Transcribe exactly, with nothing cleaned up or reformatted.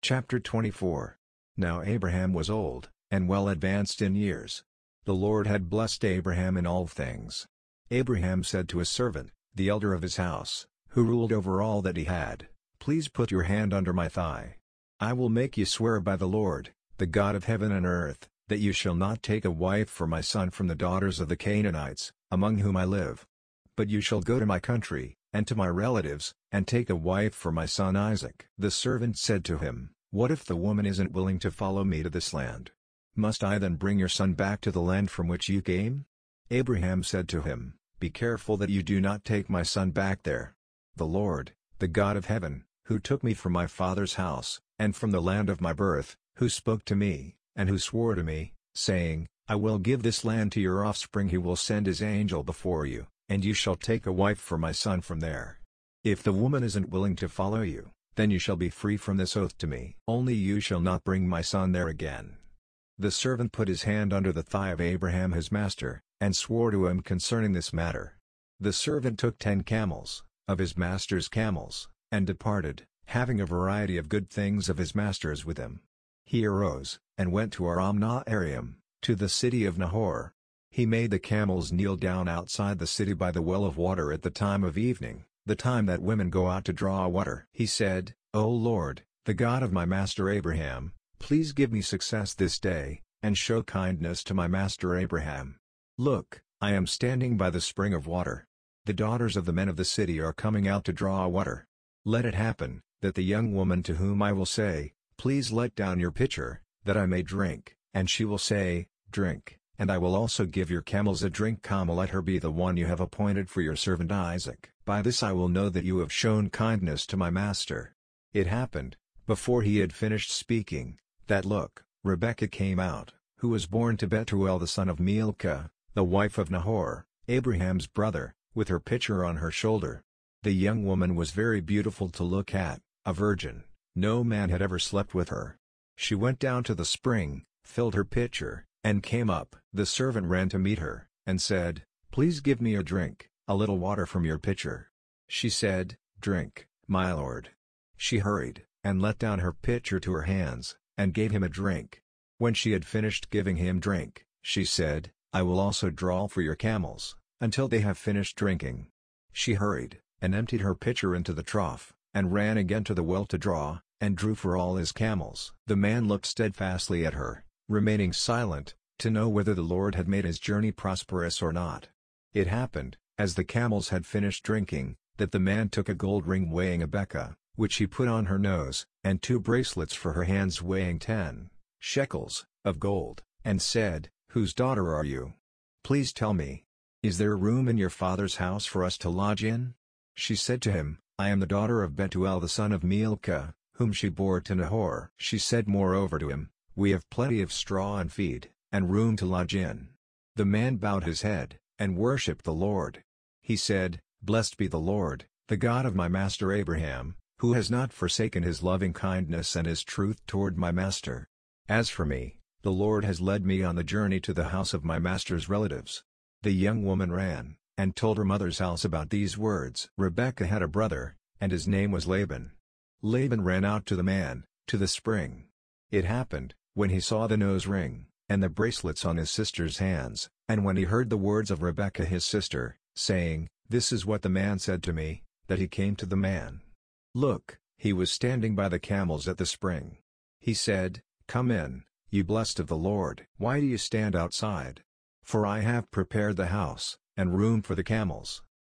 Chapter twenty-four. Now Abraham was old, and well advanced in years. The Lord had blessed Abraham in all things. Abraham said to his servant, the elder of his house, who ruled over all that he had, "Please put your hand under my thigh. I will make you swear by the Lord, the God of heaven and earth, that you shall not take a wife for my son from the daughters of the Canaanites, among whom I live. But you shall go to my country, and to my relatives, and take a wife for my son Isaac." The servant said to him, "What if the woman isn't willing to follow me to this land? Must I then bring your son back to the land from which you came?" Abraham said to him, "Be careful that you do not take my son back there. The Lord, the God of heaven, who took me from my father's house, and from the land of my birth, who spoke to me, and who swore to me, saying, 'I will give this land to your offspring,' he will send his angel before you, and you shall take a wife for my son from there. If the woman isn't willing to follow you, then you shall be free from this oath to me. Only you shall not bring my son there again." The servant put his hand under the thigh of Abraham his master, and swore to him concerning this matter. The servant took ten camels, of his master's camels, and departed, having a variety of good things of his master's with him. He arose, and went to Aram-Naharaim, to the city of Nahor. He made the camels kneel down outside the city by the well of water at the time of evening, the time that women go out to draw water. He said, "O Lord, the God of my master Abraham, please give me success this day, and show kindness to my master Abraham. Look, I am standing by the spring of water. The daughters of the men of the city are coming out to draw water. Let it happen, that the young woman to whom I will say, 'Please let down your pitcher, that I may drink,' and she will say, 'Drink, and I will also give your camels a drink,' comma let her be the one you have appointed for your servant Isaac. By this I will know that you have shown kindness to my master." It happened, before he had finished speaking, that look, Rebekah came out, who was born to Bethuel the son of Milcah, the wife of Nahor, Abraham's brother, with her pitcher on her shoulder. The young woman was very beautiful to look at, a virgin, no man had ever slept with her. She went down to the spring, filled her pitcher, and came up. The servant ran to meet her, and said, "Please give me a drink, a little water from your pitcher." She said, "Drink, my lord." She hurried, and let down her pitcher to her hands, and gave him a drink. When she had finished giving him drink, she said, "I will also draw for your camels, until they have finished drinking." She hurried, and emptied her pitcher into the trough, and ran again to the well to draw, and drew for all his camels. The man looked steadfastly at her, remaining silent, to know whether the Lord had made his journey prosperous or not. It happened, as the camels had finished drinking, that the man took a gold ring weighing a beka, which he put on her nose, and two bracelets for her hands weighing ten shekels, of gold, and said, "Whose daughter are you? Please tell me. Is there room in your father's house for us to lodge in?" She said to him, "I am the daughter of Bethuel the son of Milcah, whom she bore to Nahor." She said moreover to him, "We have plenty of straw and feed, and room to lodge in." The man bowed his head, and worshipped the Lord. He said, "Blessed be the Lord, the God of my master Abraham, who has not forsaken his loving kindness and his truth toward my master. As for me, the Lord has led me on the journey to the house of my master's relatives." The young woman ran, and told her mother's house about these words. Rebekah had a brother, and his name was Laban. Laban ran out to the man, to the spring. It happened, when he saw the nose ring, and the bracelets on his sister's hands, and when he heard the words of Rebekah his sister, saying, "This is what the man said to me," that he came to the man. Look, he was standing by the camels at the spring. He said, "Come in, you blessed of the Lord. Why do you stand outside? For I have prepared the house, and room for the camels."